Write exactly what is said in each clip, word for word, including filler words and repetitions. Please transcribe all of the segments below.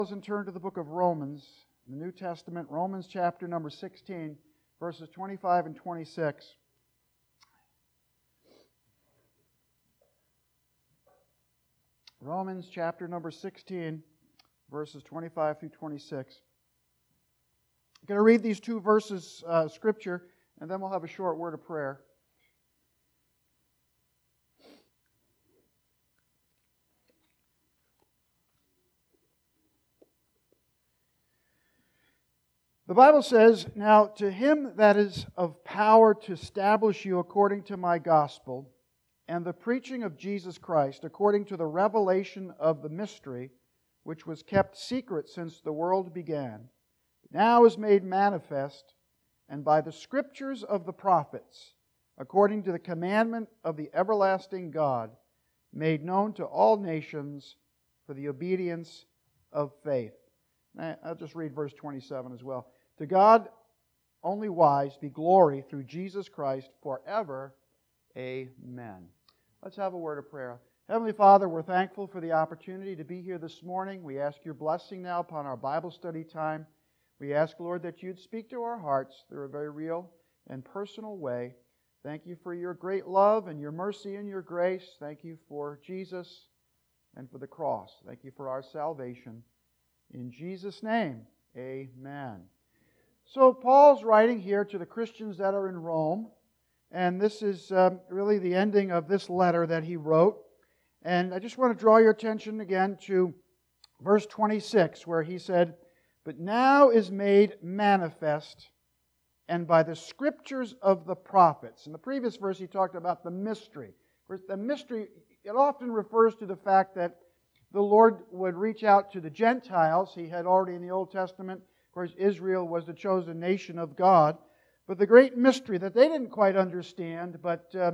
And turn to the book of Romans, the New Testament, Romans chapter number sixteen, verses twenty-five and twenty-six. Romans chapter number sixteen, verses twenty-five through twenty-six. I'm going to read these two verses of uh, Scripture, and then we'll have a short word of prayer. The Bible says, "Now to him that is of power to establish you according to my gospel, and the preaching of Jesus Christ according to the revelation of the mystery, which was kept secret since the world began, now is made manifest, and by the scriptures of the prophets, according to the commandment of the everlasting God, made known to all nations for the obedience of faith." I'll just read verse twenty-seven as well. "To God only wise be glory through Jesus Christ forever. Amen." Let's have a word of prayer. Heavenly Father, we're thankful for the opportunity to be here this morning. We ask your blessing now upon our Bible study time. We ask, Lord, that you'd speak to our hearts through a very real and personal way. Thank you for your great love and your mercy and your grace. Thank you for Jesus and for the cross. Thank you for our salvation. In Jesus' name, amen. So Paul's writing here to the Christians that are in Rome, and this is um, really the ending of this letter that he wrote. And I just want to draw your attention again to verse twenty-six, where he said, "But now is made manifest, and by the scriptures of the prophets." In the previous verse he talked about the mystery. The mystery, it often refers to the fact that the Lord would reach out to the Gentiles. He had already in the Old Testament, of course, Israel was the chosen nation of God. But the great mystery that they didn't quite understand, but uh,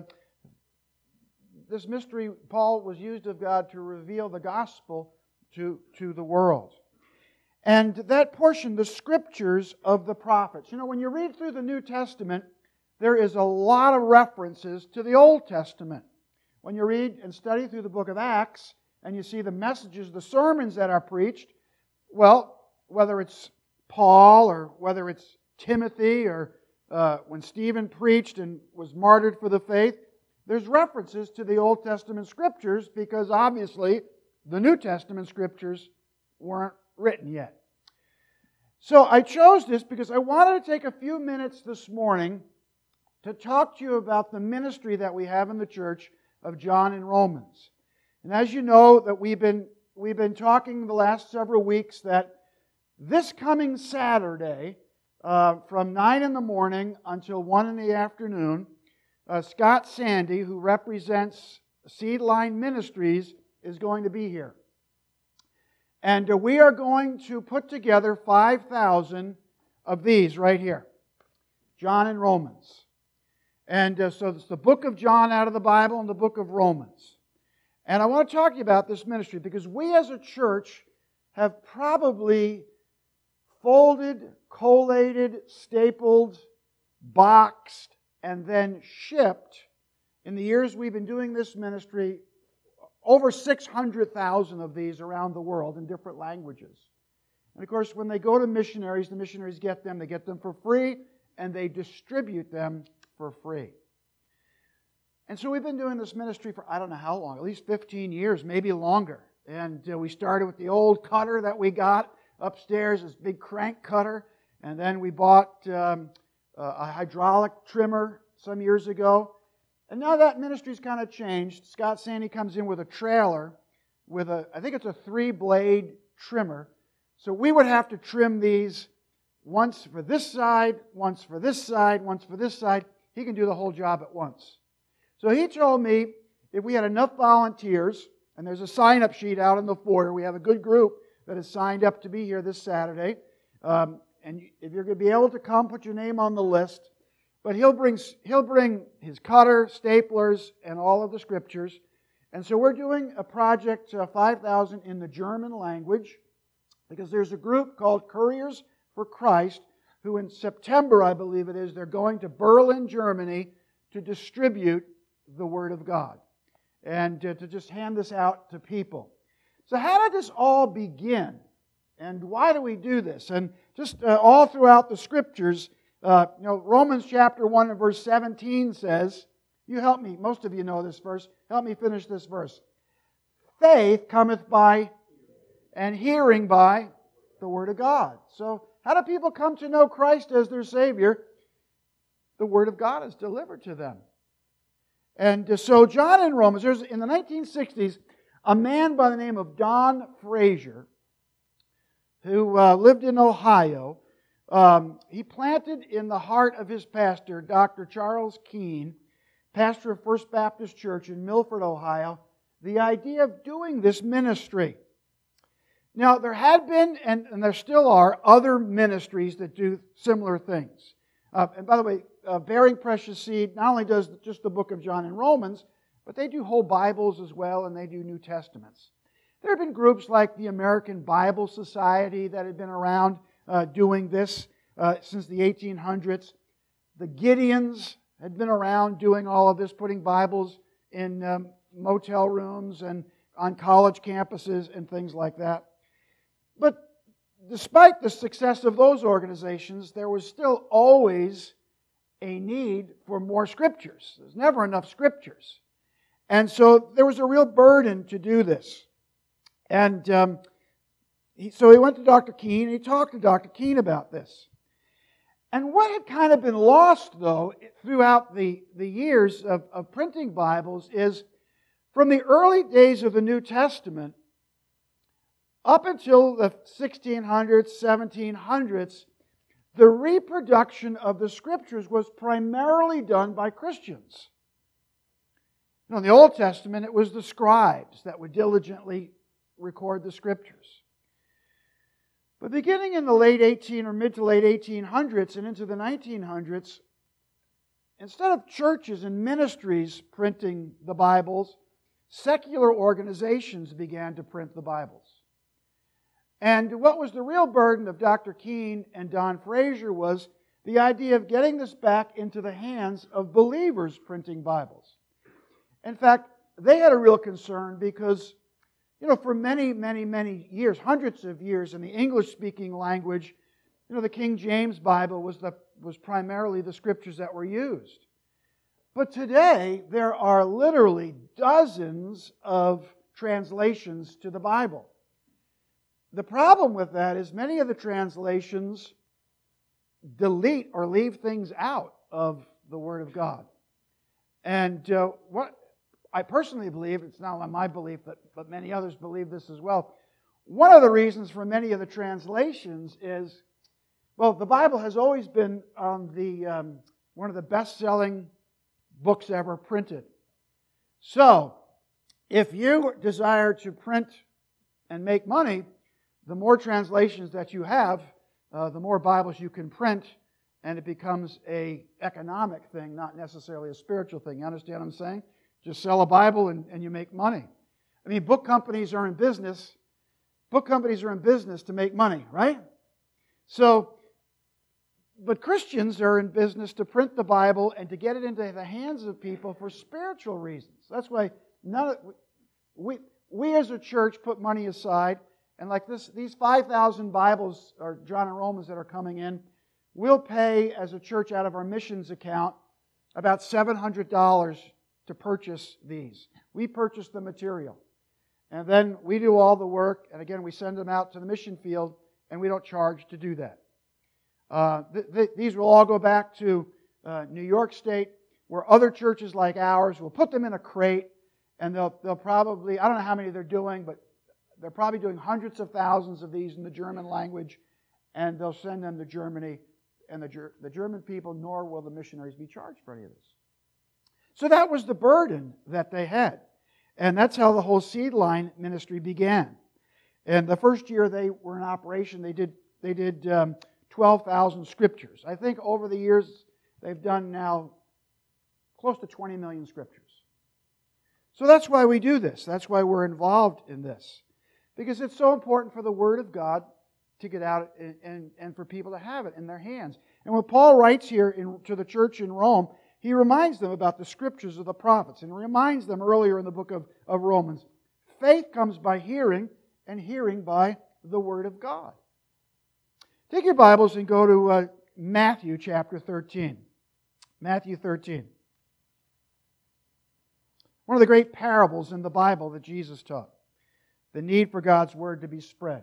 this mystery, Paul was used of God to reveal the gospel to, to the world. And that portion, the scriptures of the prophets. You know, when you read through the New Testament, there is a lot of references to the Old Testament. When you read and study through the book of Acts, and you see the messages, the sermons that are preached, well, whether it's Paul or whether it's Timothy or uh, when Stephen preached and was martyred for the faith, there's references to the Old Testament scriptures because obviously the New Testament scriptures weren't written yet. So I chose this because I wanted to take a few minutes this morning to talk to you about the ministry that we have in the church of John and Romans. And as you know, that we've been we've been talking the last several weeks that this coming Saturday, uh, from nine in the morning until one in the afternoon, uh, Scott Sandy, who represents Seedline Ministries, is going to be here. And uh, we are going to put together five thousand of these right here, John and Romans. And uh, so it's the book of John out of the Bible and the book of Romans. And I want to talk to you about this ministry because we as a church have probably folded, collated, stapled, boxed, and then shipped, in the years we've been doing this ministry, over six hundred thousand of these around the world in different languages. And of course, when they go to missionaries, the missionaries get them, they get them for free, and they distribute them for free. And so we've been doing this ministry for I don't know how long, at least fifteen years, maybe longer. And uh, we started with the old cutter that we got upstairs, this big crank cutter. And then we bought um, a hydraulic trimmer some years ago. And now that ministry's kind of changed. Scott Sandy comes in with a trailer with a, I think it's a three-blade trimmer. So we would have to trim these once for this side, once for this side, once for this side. He can do the whole job at once. So he told me if we had enough volunteers, and there's a sign-up sheet out in the foyer, we have a good group that has signed up to be here this Saturday, um, and if you're going to be able to come, put your name on the list. But he'll bring he'll bring his cutter, staplers, and all of the scriptures. And so we're doing a project, uh, five thousand, in the German language, because there's a group called Couriers for Christ, who in September, I believe it is, they're going to Berlin, Germany, to distribute the Word of God and uh, to just hand this out to people. So how did this all begin? And why do we do this? And just uh, all throughout the Scriptures, uh, you know, Romans chapter one and verse seventeen says, you help me, most of you know this verse, help me finish this verse. Faith cometh by, and hearing by, the Word of God. So, how do people come to know Christ as their Savior? The Word of God is delivered to them. And so John in Romans, there's, in the nineteen sixties, a man by the name of Don Frazier, who uh, lived in Ohio, um, he planted in the heart of his pastor, Doctor Charles Keene, pastor of First Baptist Church in Milford, Ohio, the idea of doing this ministry. Now, there had been, and, and there still are, other ministries that do similar things. Uh, and by the way, uh, Bearing Precious Seed not only does just the book of John and Romans, but they do whole Bibles as well, and they do New Testaments. There have been groups like the American Bible Society that have been around uh, doing this uh, since the eighteen hundreds. The Gideons had been around doing all of this, putting Bibles in um, motel rooms and on college campuses and things like that. But despite the success of those organizations, there was still always a need for more scriptures. There's never enough scriptures. And so there was a real burden to do this. And um, he, so he went to Doctor Keene, and he talked to Doctor Keene about this. And what had kind of been lost, though, throughout the, the years of, of printing Bibles is from the early days of the New Testament up until the sixteen hundreds, seventeen hundreds, the reproduction of the Scriptures was primarily done by Christians. You know, in the Old Testament, it was the scribes that would diligently record the Scriptures. But beginning in the late eighteen or mid to late eighteen hundreds and into the nineteen hundreds, instead of churches and ministries printing the Bibles, secular organizations began to print the Bibles. And what was the real burden of Doctor Keene and Don Frazier was the idea of getting this back into the hands of believers printing Bibles. In fact, they had a real concern because, you know, for many, many, many years, hundreds of years in the English-speaking language, you know, the King James Bible was the was primarily the scriptures that were used. But today, there are literally dozens of translations to the Bible. The problem with that is many of the translations delete or leave things out of the Word of God. And uh, what I personally believe, it's not only my belief, but, but many others believe this as well, one of the reasons for many of the translations is, well, the Bible has always been on the um, one of the best-selling books ever printed. So, if you desire to print and make money, the more translations that you have, uh, the more Bibles you can print, and it becomes an economic thing, not necessarily a spiritual thing. You understand what I'm saying? Just sell a Bible and, and you make money. I mean, book companies are in business. Book companies are in business to make money, right? So, but Christians are in business to print the Bible and to get it into the hands of people for spiritual reasons. That's why none of, we, we as a church put money aside. And like this, these five thousand Bibles, or John and Romans that are coming in, we'll pay as a church out of our missions account about seven hundred dollars to purchase these. We purchase the material. And then we do all the work, and again, we send them out to the mission field, and we don't charge to do that. Uh, th- th- these will all go back to uh, New York State, where other churches like ours will put them in a crate, and they'll, they'll probably, I don't know how many they're doing, but they're probably doing hundreds of thousands of these in the German language, and they'll send them to Germany, and the, Ger- the German people, nor will the missionaries be charged for any of this. So that was the burden that they had. And that's how the whole Seed Line ministry began. And the first year they were in operation, they did they did um, twelve thousand scriptures. I think over the years they've done now close to twenty million scriptures. So that's why we do this. That's why we're involved in this. Because it's so important for the Word of God to get out and, and, and for people to have it in their hands. And when Paul writes here in, to the church in Rome, he reminds them about the scriptures of the prophets and reminds them earlier in the book of, of Romans, faith comes by hearing and hearing by the Word of God. Take your Bibles and go to uh, Matthew chapter thirteen. Matthew thirteen. One of the great parables in the Bible that Jesus taught. The need for God's Word to be spread.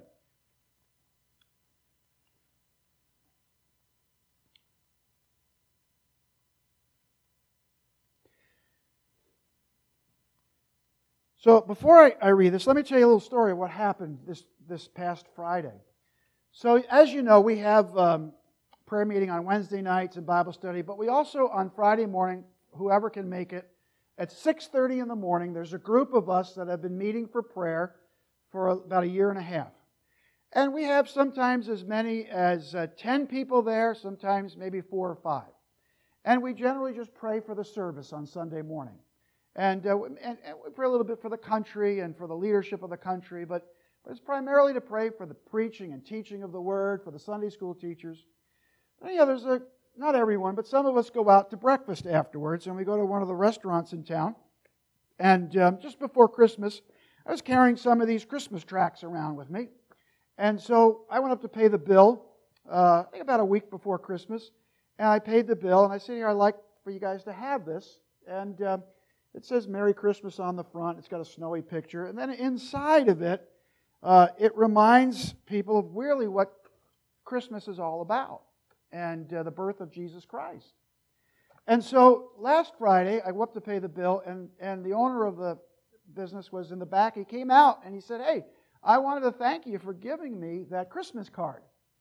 So before I, I read this, let me tell you a little story of what happened this, this past Friday. So as you know, we have um, prayer meeting on Wednesday nights and Bible study, but we also on Friday morning, whoever can make it, at six thirty in the morning, there's a group of us that have been meeting for prayer for about a year and a half. And we have sometimes as many as uh, ten people there, sometimes maybe four or five. And we generally just pray for the service on Sunday morning. And, uh, and, and we pray a little bit for the country and for the leadership of the country, but, but it's primarily to pray for the preaching and teaching of the Word, for the Sunday school teachers. And, yeah, there's a, not everyone, but some of us go out to breakfast afterwards, and we go to one of the restaurants in town. And um, just before Christmas, I was carrying some of these Christmas tracts around with me. And so I went up to pay the bill, uh, I think about a week before Christmas, and I paid the bill, and I said, here, I'd like for you guys to have this. And um, it says Merry Christmas on the front. It's got a snowy picture. And then inside of it, uh, it reminds people of really what Christmas is all about and uh, the birth of Jesus Christ. And so last Friday, I went up to pay the bill, and, and the owner of the business was in the back. He came out and he said, hey, I wanted to thank you for giving me that Christmas card.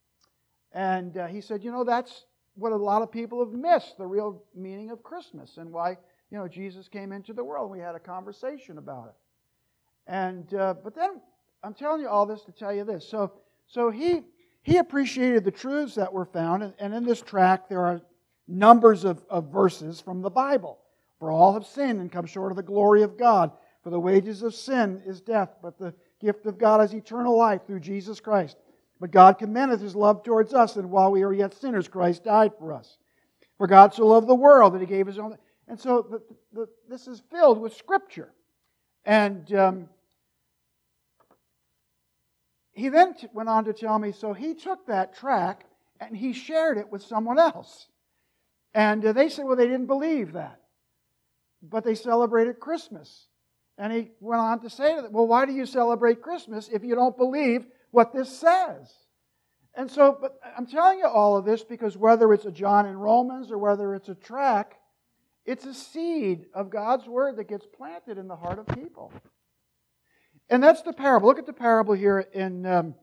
And uh, he said, you know, that's what a lot of people have missed, the real meaning of Christmas and why You know, Jesus came into the world. We had a conversation about it. And uh, but then I'm telling you all this to tell you this. So so he he appreciated the truths that were found. And, and in this tract, there are numbers of, of verses from the Bible. For all have sinned and come short of the glory of God. For the wages of sin is death, but the gift of God is eternal life through Jesus Christ. But God commendeth His love towards us, and while we are yet sinners, Christ died for us. For God so loved the world that He gave His own... And so the, the, this is filled with Scripture. And um, he then t- went on to tell me, so he took that tract and he shared it with someone else. And uh, they said, well, they didn't believe that. But they celebrated Christmas. And he went on to say to them, well, why do you celebrate Christmas if you don't believe what this says? And so, but I'm telling you all of this because whether it's a John in Romans or whether it's a tract, it's a seed of God's Word that gets planted in the heart of people. And that's the parable. Look at the parable here in, um,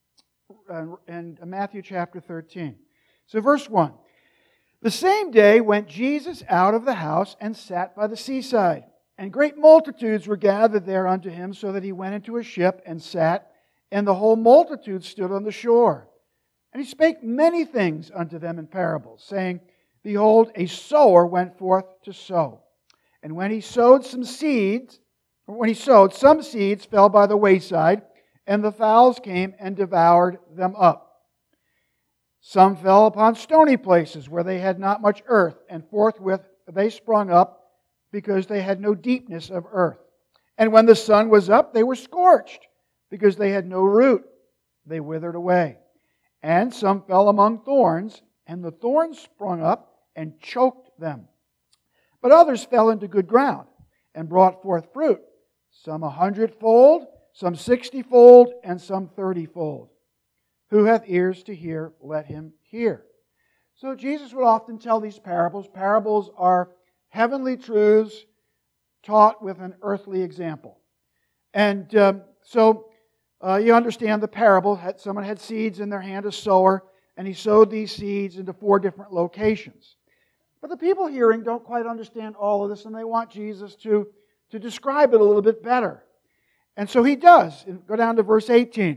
in Matthew chapter thirteen. So verse one. The same day went Jesus out of the house and sat by the seaside. And great multitudes were gathered there unto him, so that he went into a ship and sat, and the whole multitude stood on the shore. And he spake many things unto them in parables, saying, Behold, a sower went forth to sow. And when he sowed some seeds, or when he sowed, some seeds fell by the wayside, and the fowls came and devoured them up. Some fell upon stony places where they had not much earth, and forthwith they sprung up, because they had no deepness of earth. And when the sun was up, they were scorched, because they had no root. They withered away. And some fell among thorns, and the thorns sprung up and choked them. But others fell into good ground and brought forth fruit, some a hundredfold, some sixtyfold, and some thirtyfold. Who hath ears to hear, let him hear. So Jesus would often tell these parables. Parables are heavenly truths taught with an earthly example. And um, so uh, you understand the parable. Someone had seeds in their hand, a sower, and he sowed these seeds into four different locations. But the people hearing don't quite understand all of this, and they want Jesus to, to describe it a little bit better. And so he does. Go down to verse eighteen.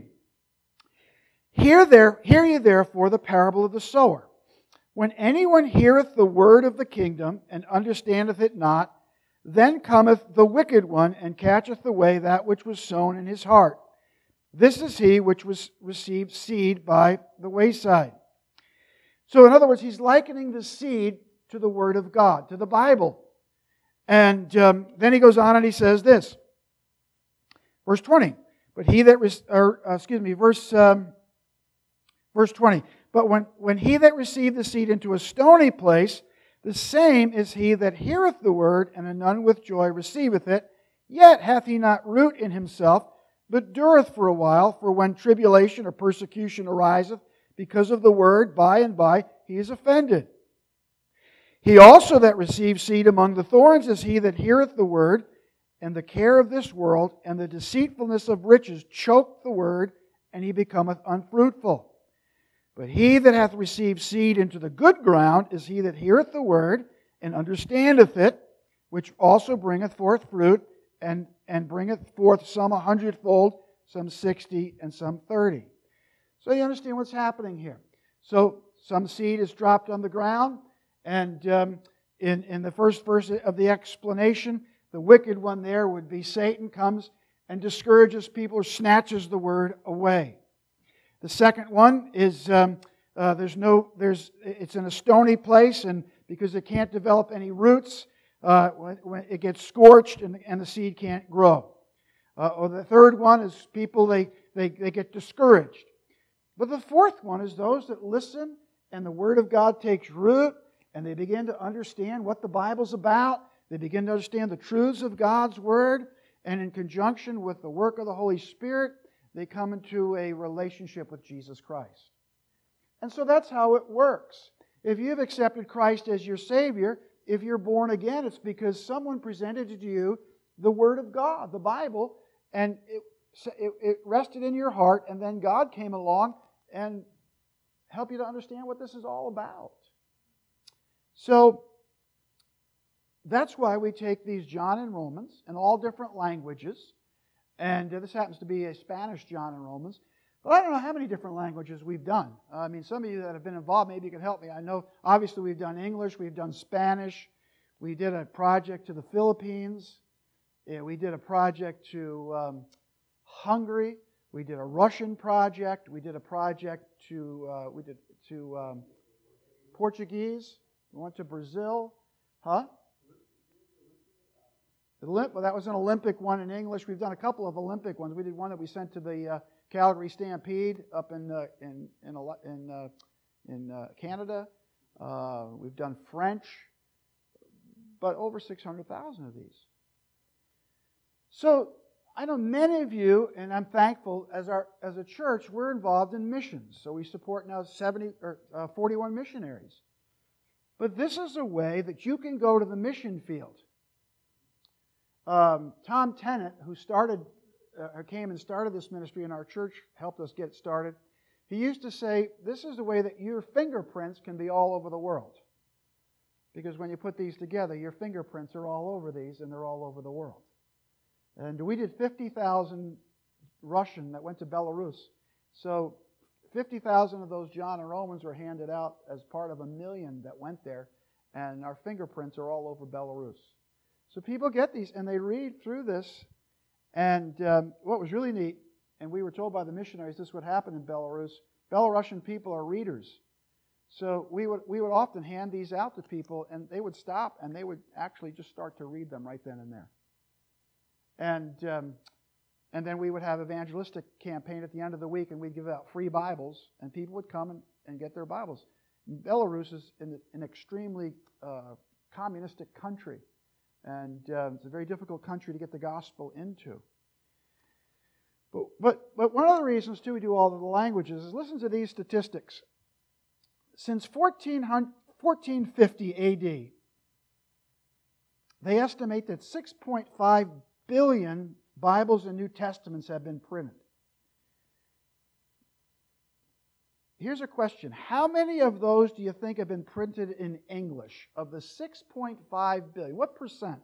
Hear, there, hear ye therefore the parable of the sower. When anyone heareth the word of the kingdom, and understandeth it not, then cometh the wicked one, and catcheth away that which was sown in his heart. This is he which was received seed by the wayside. So in other words, he's likening the seed to the Word of God, to the Bible. And um, then he goes on and he says this. Verse twenty. But he that, re- or uh, excuse me, verse um, verse twenty. But when, when he that received the seed into a stony place, the same is he that heareth the word, and anon with joy receiveth it, yet hath he not root in himself, but dureth for a while. For when tribulation or persecution ariseth because of the word, by and by he is offended. He also that receives seed among the thorns is he that heareth the word, and the care of this world and the deceitfulness of riches choke the word, and he becometh unfruitful. But he that hath received seed into the good ground is he that heareth the word, and understandeth it, which also bringeth forth fruit, and, and bringeth forth some a hundredfold, some sixty, and some thirty. So you understand what's happening here. So some seed is dropped on the ground, and um, in, in the first verse of the explanation, the wicked one there would be Satan comes and discourages people or snatches the word away. The second one is um, uh, there's no there's it's in a stony place, and because it can't develop any roots, uh, when, when it gets scorched and, and the seed can't grow. Uh, or the third one is people they, they they get discouraged. But the fourth one is those that listen and the Word of God takes root and they begin to understand what the Bible's about. They begin to understand the truths of God's Word, and in conjunction with the work of the Holy Spirit, they come into a relationship with Jesus Christ. And so that's how it works. If you've accepted Christ as your Savior, if you're born again, it's because someone presented to you the Word of God, the Bible, and it, it, it rested in your heart, and then God came along and helped you to understand what this is all about. So that's why we take these John and Romans in all different languages. And this happens to be a Spanish John and Romans. But I don't know how many different languages we've done. I mean, some of you that have been involved, maybe you can help me. I know, obviously, we've done English. We've done Spanish. We did a project to the Philippines. Yeah, we did a project to um, Hungary. We did a Russian project. We did a project to uh, we did to um, Portuguese. We went to Brazil. Huh? The Olymp- well, that was an Olympic one in English. We've done a couple of Olympic ones. We did one that we sent to the uh, Calgary Stampede up in uh, in in in, uh, in uh, Canada. Uh, we've done French, but over six hundred thousand of these. So I know many of you, and I'm thankful, as our as a church, we're involved in missions. So we support now seventy or uh, forty-one missionaries. But this is a way that you can go to the mission field. Um, Tom Tennant, who started, uh, came and started this ministry in our church, helped us get started. He used to say, this is the way that your fingerprints can be all over the world. Because when you put these together, your fingerprints are all over these, and they're all over the world. And we did fifty thousand Russian that went to Belarus. So fifty thousand of those John and Romans were handed out as part of a million that went there, and our fingerprints are all over Belarus. So people get these, and they read through this, and um, what was really neat, and we were told by the missionaries this would happen in Belarus, Belarusian people are readers. So we would we would often hand these out to people, and they would stop, and they would actually just start to read them right then and there. And um, and then we would have evangelistic campaign at the end of the week, and we'd give out free Bibles, and people would come and, and get their Bibles. Belarus is an, an extremely uh, communistic country. And uh, it's a very difficult country to get the gospel into. But, but, but one of the reasons, too, we do all of the languages is listen to these statistics. Since fourteen fifty A D, they estimate that six point five billion Bibles and New Testaments have been printed. Here's a question. How many of those do you think have been printed in English? Of the six point five billion, what percent?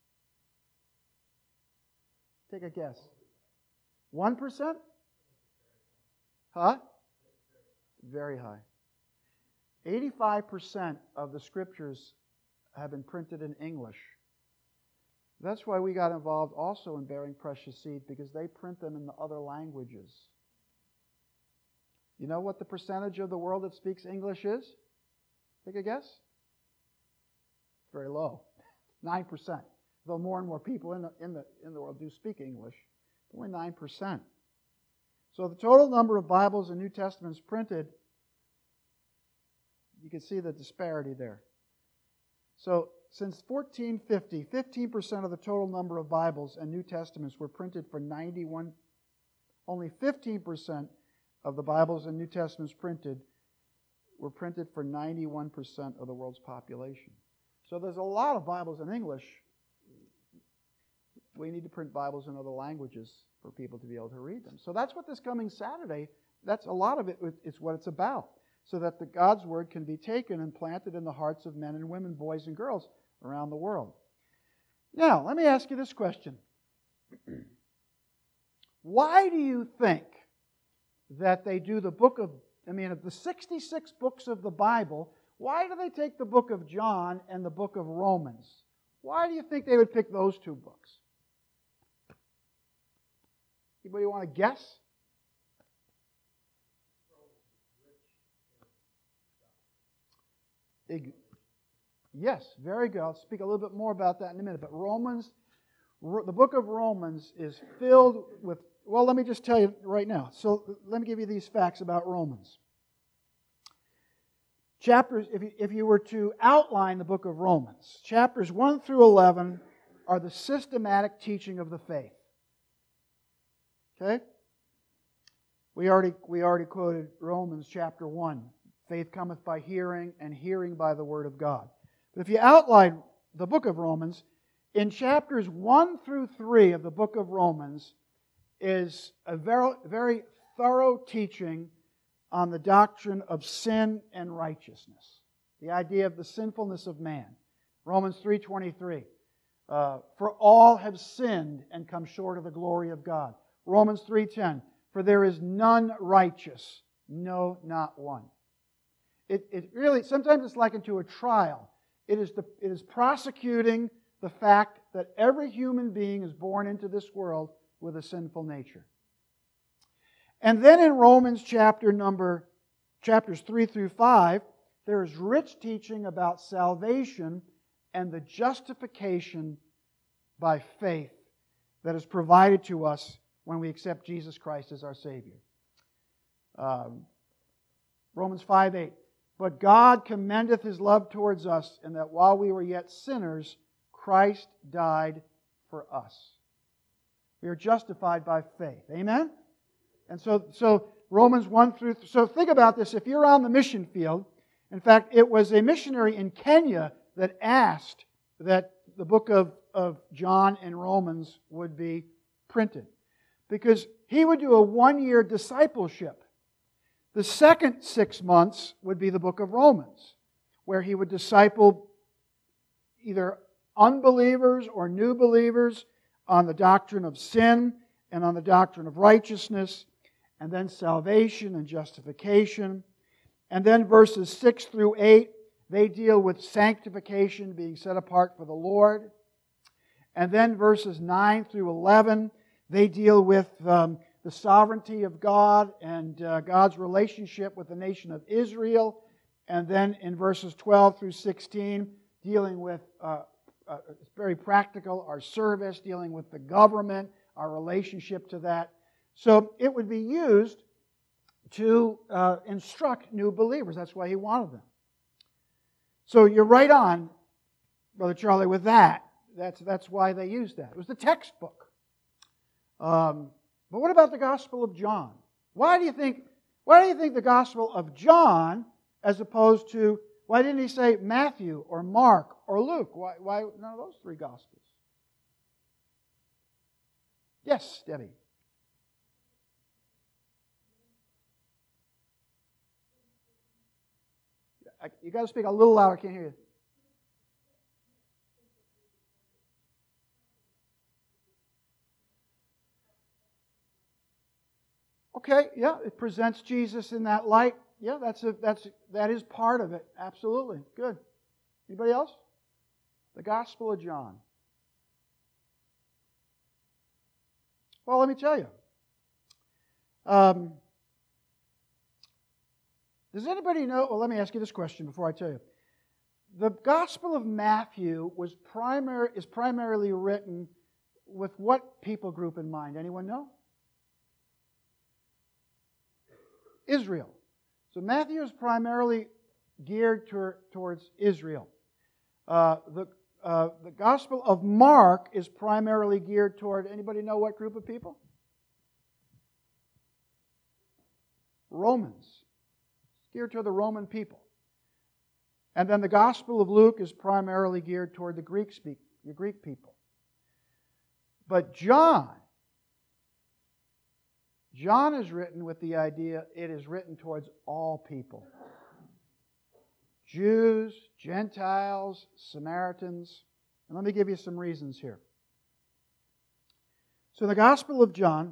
Take a guess. one percent? Huh? Very high. eighty-five percent of the Scriptures have been printed in English. That's why we got involved also in Bearing Precious Seed, because they print them in the other languages. You know what the percentage of the world that speaks English is? Take a guess? It's very low. nine percent. Though more and more people in the, in the, in the world do speak English. Only nine percent. So the total number of Bibles and New Testaments printed, you can see the disparity there. So since fourteen fifty, fifteen percent of the total number of Bibles and New Testaments were printed for ninety-one. Only fifteen percent of the Bibles and New Testaments printed were printed for ninety-one percent of the world's population. So there's a lot of Bibles in English. We need to print Bibles in other languages for people to be able to read them. So that's what this coming Saturday, that's a lot of it, it's what it's about. So that the God's Word can be taken and planted in the hearts of men and women, boys and girls around the world. Now, let me ask you this question. Why do you think that they do the book of, I mean, of the sixty-six books of the Bible, why do they take the book of John and the book of Romans? Why do you think they would pick those two books? Anybody want to guess? Yes, very good. I'll speak a little bit more about that in a minute. But Romans, the book of Romans is filled with, well, let me just tell you right now. So let me give you these facts about Romans. Chapters, if you, if you were to outline the book of Romans, chapters one through eleven are the systematic teaching of the faith. Okay? We already, we already quoted Romans chapter one. Faith cometh by hearing, and hearing by the word of God. But if you outline the book of Romans, in chapters one through three of the book of Romans is a very, very thorough teaching on the doctrine of sin and righteousness. The idea of the sinfulness of man. Romans three twenty-three. Uh, For all have sinned and come short of the glory of God. Romans three ten. For there is none righteous, no, not one. It, it really, sometimes it's likened to a trial. It is, the, it is prosecuting the fact that every human being is born into this world with a sinful nature. And then in Romans chapter number, chapters three through five, there is rich teaching about salvation and the justification by faith that is provided to us when we accept Jesus Christ as our Savior. Um, Romans five eight. But God commendeth His love towards us, in that while we were yet sinners, Christ died for us. We are justified by faith. Amen? And so, so Romans one through... So think about this. If you're on the mission field, in fact, it was a missionary in Kenya that asked that the book of, of John and Romans would be printed. Because he would do a one-year discipleship. The second six months would be the book of Romans, where he would disciple either unbelievers or new believers on the doctrine of sin and on the doctrine of righteousness, and then salvation and justification. And then verses six through eight, they deal with sanctification, being set apart for the Lord. And then verses nine through eleven, they deal with um, the sovereignty of God and uh, God's relationship with the nation of Israel. And then in verses twelve through sixteen, dealing with, uh, uh, it's very practical, our service, dealing with the government, our relationship to that. So it would be used to uh, instruct new believers. That's why he wanted them. So you're right on, Brother Charlie, with that. That's, that's why they used that. It was the textbook. Um, But what about the Gospel of John? Why do you think, why do you think the Gospel of John, as opposed to, why didn't he say Matthew or Mark or Luke? Why, why none of those three Gospels? Yes, Debbie. You got to speak a little louder. I can't hear you. Okay, yeah, it presents Jesus in that light. Yeah, that's a, that's that is part of it. Absolutely. Good. Anybody else? The Gospel of John. Well, let me tell you. Um, does anybody know? Well, let me ask you this question before I tell you. The Gospel of Matthew was primary is primarily written with what people group in mind? Anyone know? Israel. So Matthew is primarily geared tor- towards Israel. Uh, the, uh, the Gospel of Mark is primarily geared toward, anybody know what group of people? Romans. It's geared toward the Roman people. And then the Gospel of Luke is primarily geared toward the Greek speak, the Greek people. But John, John is written with the idea it is written towards all people. Jews, Gentiles, Samaritans. And let me give you some reasons here. So in the Gospel of John,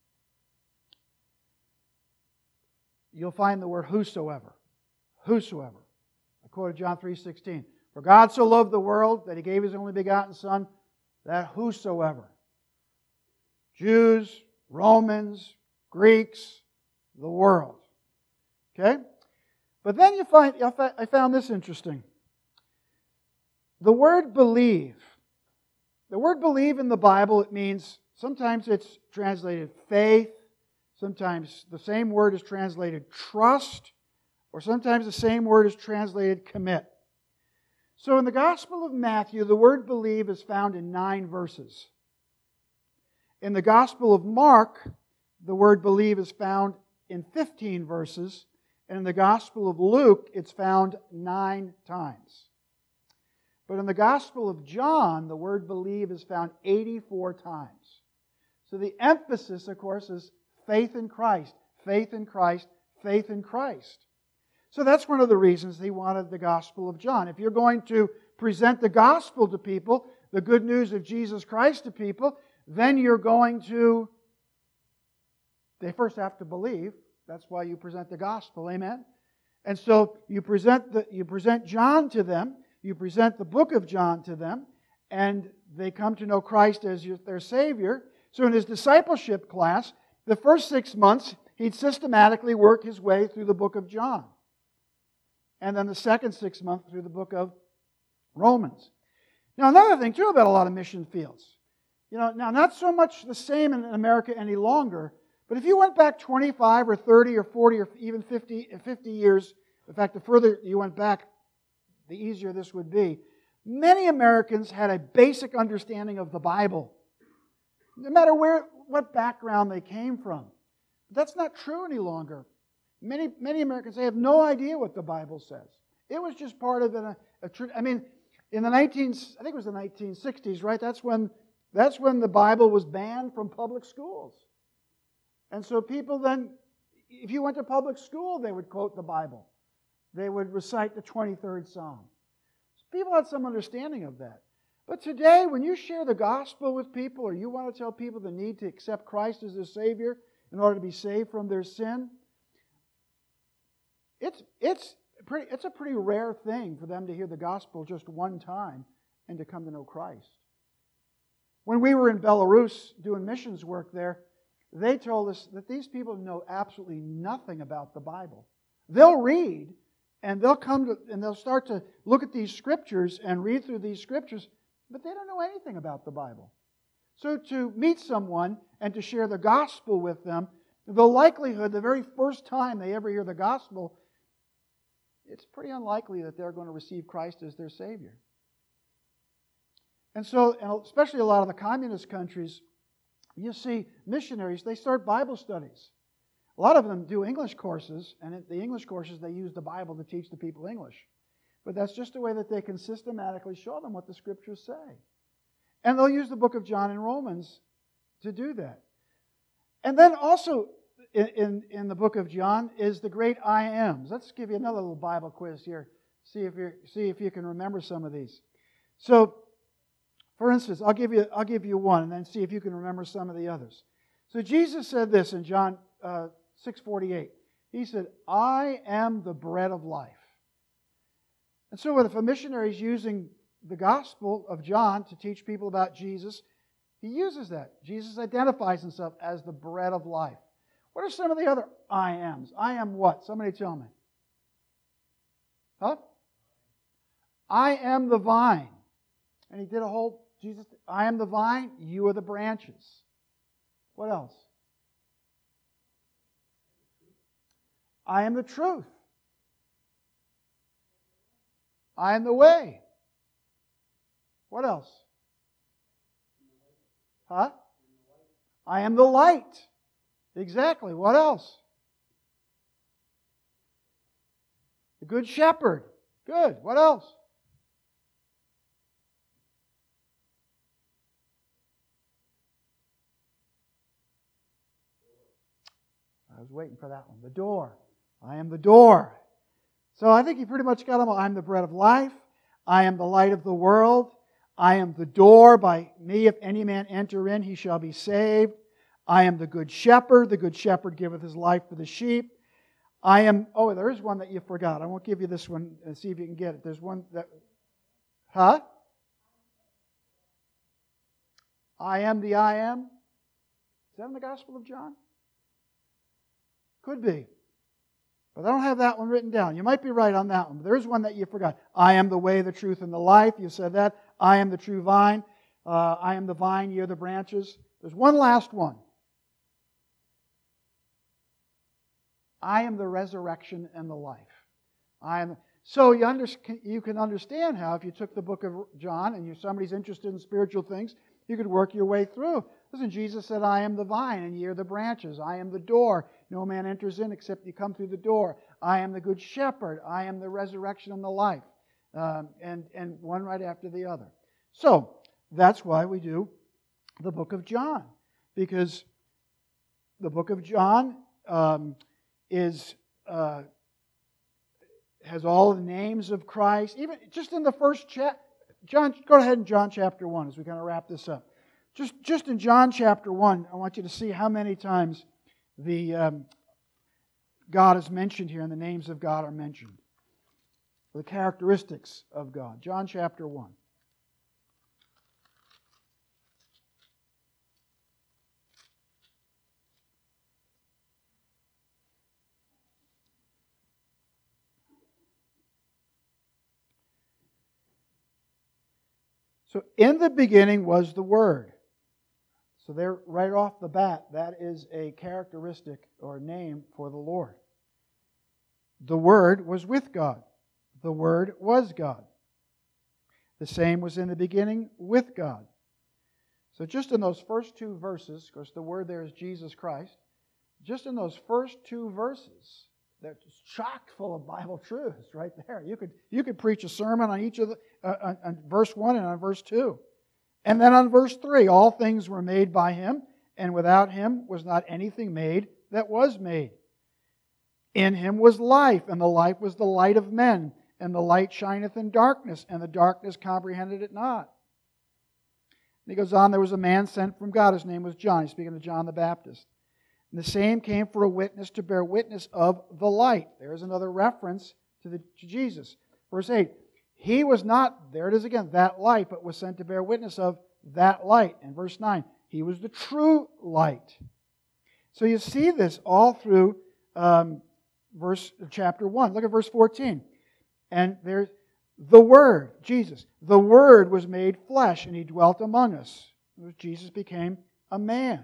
you'll find the word whosoever. Whosoever. I quoted John three sixteen. For God so loved the world that He gave His only begotten Son, that whosoever. Jews, Romans, Greeks, the world. Okay? But then you find, I found this interesting. The word believe. The word believe in the Bible, it means, sometimes it's translated faith, sometimes the same word is translated trust, or sometimes the same word is translated commit. So in the Gospel of Matthew, the word believe is found in nine verses. In the Gospel of Mark, the word believe is found in fifteen verses. And in the Gospel of Luke, it's found nine times. But in the Gospel of John, the word believe is found eighty-four times. So the emphasis, of course, is faith in Christ, faith in Christ, faith in Christ. So that's one of the reasons he wanted the Gospel of John. If you're going to present the gospel to people, the good news of Jesus Christ to people, then you're going to, they first have to believe. That's why you present the gospel, amen? And so you present the you present John to them, you present the book of John to them, and they come to know Christ as their Savior. So in his discipleship class, the first six months, he'd systematically work his way through the book of John. And then the second six months through the book of Romans. Now another thing too about a lot of mission fields. You know, now not so much the same in America any longer, but if you went back twenty-five or thirty or forty or even fifty, fifty years, in fact, the further you went back, the easier this would be, many Americans had a basic understanding of the Bible, no matter where, what background they came from. But that's not true any longer. Many, many Americans, they have no idea what the Bible says. It was just part of a, a I mean, in the nineteen, I think it was the nineteen sixties, right? That's when, that's when the Bible was banned from public schools. And so people then, if you went to public school, they would quote the Bible. They would recite the twenty-third Psalm. So people had some understanding of that. But today, when you share the gospel with people, or you want to tell people the need to accept Christ as their Savior in order to be saved from their sin, it's, it's, pretty, it's a pretty rare thing for them to hear the gospel just one time and to come to know Christ. When we were in Belarus doing missions work there, they told us that these people know absolutely nothing about the Bible. They'll read, and they'll come to, and they'll start to look at these scriptures and read through these scriptures, but they don't know anything about the Bible. So to meet someone and to share the gospel with them, the likelihood, the very first time they ever hear the gospel, it's pretty unlikely that they're going to receive Christ as their Savior. And so, and especially a lot of the communist countries, you see missionaries, they start Bible studies. A lot of them do English courses, and at the English courses they use the Bible to teach the people English. But that's just a way that they can systematically show them what the Scriptures say. And they'll use the book of John and Romans to do that. And then also in, in, in the book of John is the great I Ams. Let's give you another little Bible quiz here. See if you see if you can remember some of these. So, for instance, I'll give you I'll give you one, and then see if you can remember some of the others. So Jesus said this in John uh, six forty-eight. He said, "I am the bread of life." And so, if a missionary is using the Gospel of John to teach people about Jesus, he uses that. Jesus identifies himself as the bread of life. What are some of the other I ams? I am what? Somebody tell me. Huh? I am the vine. And he did a whole, Jesus, I am the vine, you are the branches. What else? I am the truth. I am the way. What else? Huh? I am the light. Exactly. What else? The Good Shepherd. Good. What else? I was waiting for that one. The door. I am the door. So I think you pretty much got them all. I am the bread of life. I am the light of the world. I am the door. By me, if any man enter in, he shall be saved. I am the good shepherd. The good shepherd giveth his life for the sheep. I am, oh, there is one that you forgot. I won't give you this one and see if you can get it. There's one that, huh? I am the I am. Is that in the Gospel of John? Could be. But I don't have that one written down. You might be right on that one. But there is one that you forgot. I am the way, the truth, and the life. You said that. I am the true vine. Uh, I am the vine, ye are the branches. There's one last one. I am the resurrection and the life. I am. So you, under, you can understand how if you took the book of John and you're somebody's interested in spiritual things, you could work your way through. Listen, Jesus said, I am the vine and ye are the branches. I am the door. No man enters in except you come through the door. I am the good shepherd. I am the resurrection and the life. Um, and, and one right after the other. So that's why we do the book of John. Because the book of John um, is uh, has all the names of Christ. Even just in the first chapter. John, go ahead in John chapter one as we kind of wrap this up. Just, just in John chapter one, I want you to see how many times the um, God is mentioned here and the names of God are mentioned. The characteristics of God. John chapter one. So, in the beginning was the Word. So there, right off the bat, that is a characteristic or name for the Lord. The Word was with God. The Word was God. The same was in the beginning with God. So just in those first two verses, of course the Word there is Jesus Christ, just in those first two verses, they're chock full of Bible truths right there. You could, you could preach a sermon on each of the, uh, on, on verse one and on verse two. And then on verse three, all things were made by Him, and without Him was not anything made that was made. In Him was life, and the life was the light of men, and the light shineth in darkness, and the darkness comprehended it not. And he goes on, there was a man sent from God, his name was John. He's speaking of John the Baptist. And the same came for a witness to bear witness of the light. There's another reference to, the, to Jesus. Verse eight, He was not, there it is again, that light, but was sent to bear witness of that light. And verse nine, He was the true light. So you see this all through um, verse chapter one. Look at verse fourteen. And there's the Word, Jesus. The Word was made flesh, and He dwelt among us. Jesus became a man.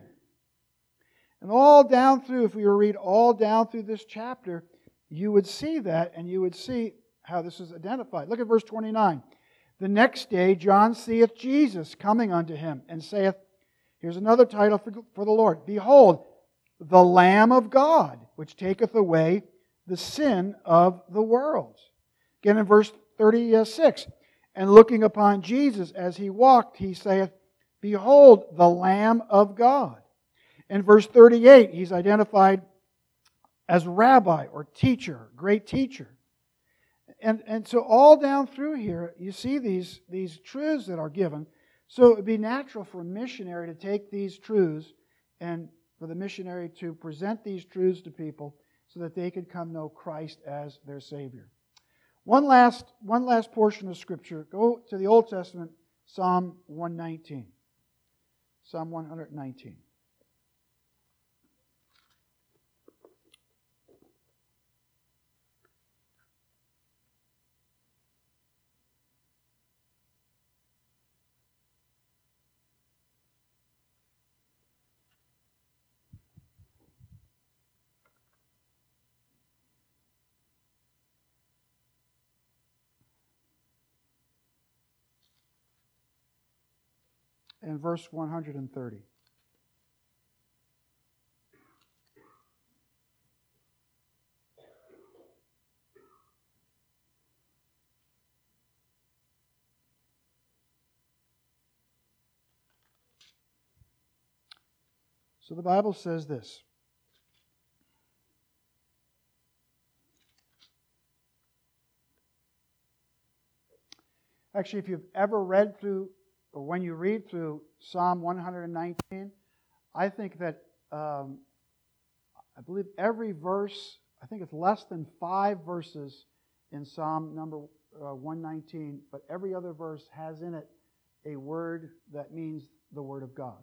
And all down through, if we were to read all down through this chapter, you would see that, and you would see how this is identified. Look at verse twenty-nine. The next day John seeth Jesus coming unto him, and saith, here's another title for, for the Lord, Behold, the Lamb of God, which taketh away the sin of the world. Again in verse thirty-six, and looking upon Jesus as He walked, He saith, Behold, the Lamb of God. In verse thirty-eight, He's identified as rabbi or teacher, great teacher. And, and so all down through here, you see these, these truths that are given. So it would be natural for a missionary to take these truths and for the missionary to present these truths to people so that they could come know Christ as their Savior. One last, one last portion of Scripture. Go to the Old Testament, Psalm one nineteen. Psalm one nineteen. and verse one hundred thirty. So the Bible says this. Actually, if you've ever read through, or when you read through Psalm one hundred nineteen, I think that, um, I believe every verse, I think it's less than five verses in Psalm number uh, one nineteen, but every other verse has in it a word that means the Word of God.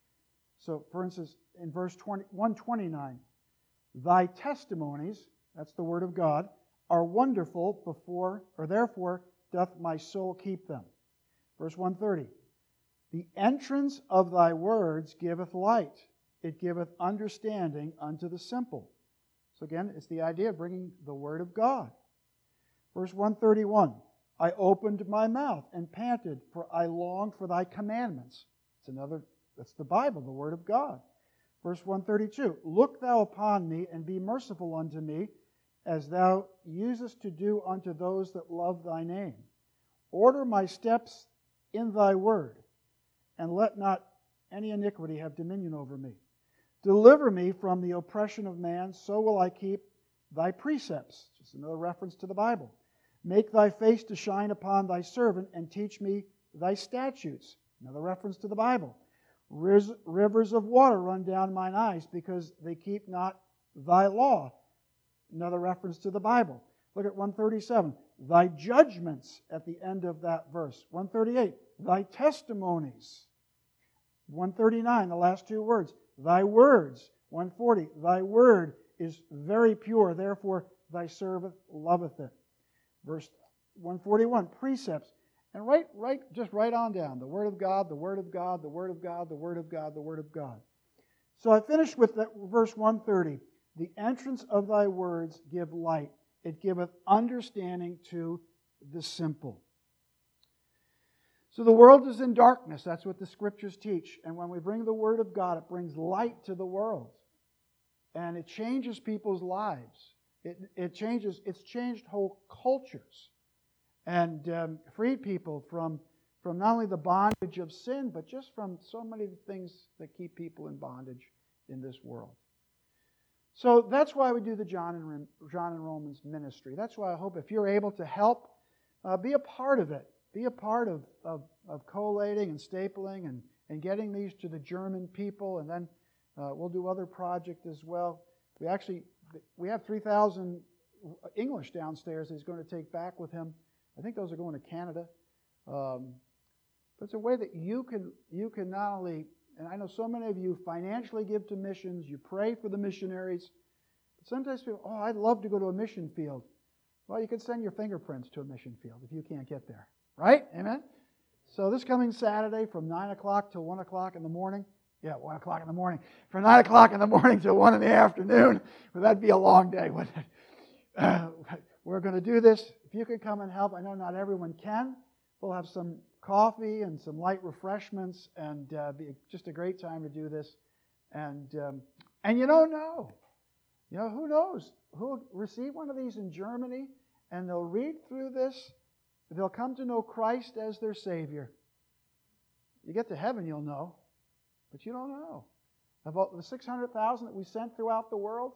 So, for instance, in verse one twenty-nine, thy testimonies, that's the Word of God, are wonderful before, or therefore doth my soul keep them. Verse one thirty, the entrance of thy words giveth light, it giveth understanding unto the simple. So again, it's the idea of bringing the Word of God. Verse one thirty-one, I opened my mouth and panted, for I longed for thy commandments. It's another, that's the Bible, the Word of God. Verse one thirty-two, look thou upon me and be merciful unto me, as thou usest to do unto those that love thy name. Order my steps in thy word, and let not any iniquity have dominion over me. Deliver me from the oppression of man, so will I keep thy precepts. Just another reference to the Bible. Make thy face to shine upon thy servant, and teach me thy statutes. Another reference to the Bible. Rivers of water run down mine eyes, because they keep not thy law. Another reference to the Bible. Look at one thirty-seven. Thy judgments at the end of that verse. one thirty-eight. Thy testimonies. one thirty-nine, the last two words. Thy words. one forty. Thy word is very pure, therefore thy servant loveth it. Verse one forty-one, precepts. And right, right, just right on down. The Word of God, the Word of God, the Word of God, the Word of God, the Word of God. So I finished with that, verse one thirty. The entrance of thy words give light. It giveth understanding to the simple. So the world is in darkness. That's what the Scriptures teach. And when we bring the Word of God, it brings light to the world. And it changes people's lives. It, it changes, it's changed whole cultures. And um, freed people from, from not only the bondage of sin, but just from so many things that keep people in bondage in this world. So that's why we do the John and, John and Romans ministry. That's why I hope if you're able to help, uh, be a part of it. Be a part of, of, of collating and stapling and, and getting these to the German people. And then uh, we'll do other projects as well. We actually, we have three thousand English downstairs he's going to take back with him. I think those are going to Canada. Um, but it's a way that you can you can not only, and I know so many of you financially give to missions, you pray for the missionaries, but sometimes people, oh, I'd love to go to a mission field. Well, you can send your fingerprints to a mission field if you can't get there. Right? Amen? So this coming Saturday from nine o'clock till one o'clock in the morning, yeah, one o'clock in the morning, from nine o'clock in the morning till one in the afternoon, well, that'd be a long day, wouldn't it? Uh, we're going to do this. If you can come and help, I know not everyone can. We'll have some coffee and some light refreshments, and uh, be just a great time to do this. And um, and you don't know, you know, who knows? Who will receive one of these in Germany, and they'll read through this. They'll come to know Christ as their Savior. You get to heaven, you'll know, but you don't know. About the six hundred thousand that we sent throughout the world,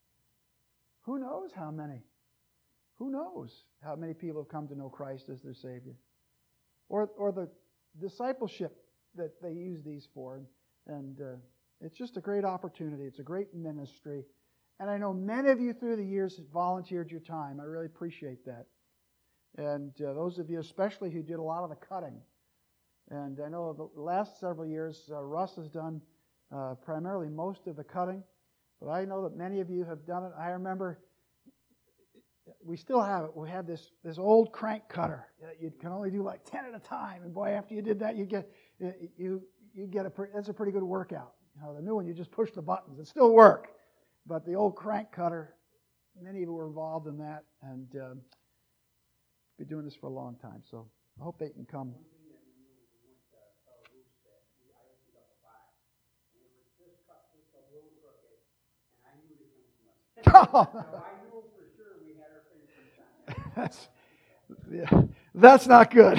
who knows how many? Who knows how many people have come to know Christ as their Savior? Or or the discipleship that they use these for. And uh, it's just a great opportunity. It's a great ministry. And I know many of you through the years have volunteered your time. I really appreciate that. And uh, those of you especially who did a lot of the cutting. And I know the last several years, uh, Russ has done uh, primarily most of the cutting. But I know that many of you have done it. I remember... We still have it. We had this, this old crank cutter. You can only do like ten at a time. And boy, after you did that, you get you you get a that's a pretty good workout. You know, the new one, you just push the buttons. It still work, but the old crank cutter, many of you were involved in that, and uh, been doing this for a long time. So I hope they can come. That's, yeah, that's not good.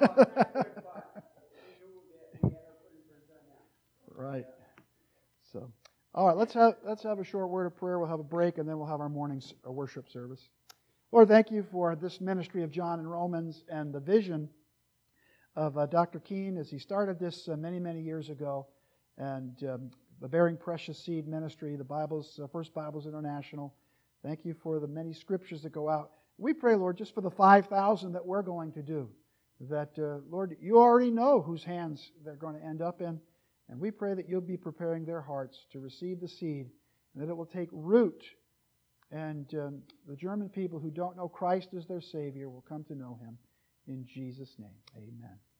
Right. So, all right. Let's have let's have a short word of prayer. We'll have a break, and then we'll have our morning worship service. Lord, thank you for this ministry of John in Romans and the vision of uh, Doctor Keene as he started this uh, many many years ago, and um, the Bearing Precious Seed Ministry, the Bibles, uh, First Bibles International. Thank you for the many scriptures that go out. We pray, Lord, just for the five thousand that we're going to do, that, uh, Lord, you already know whose hands they're going to end up in, and we pray that you'll be preparing their hearts to receive the seed, and that it will take root, and um, the German people who don't know Christ as their Savior will come to know Him. In Jesus' name, amen.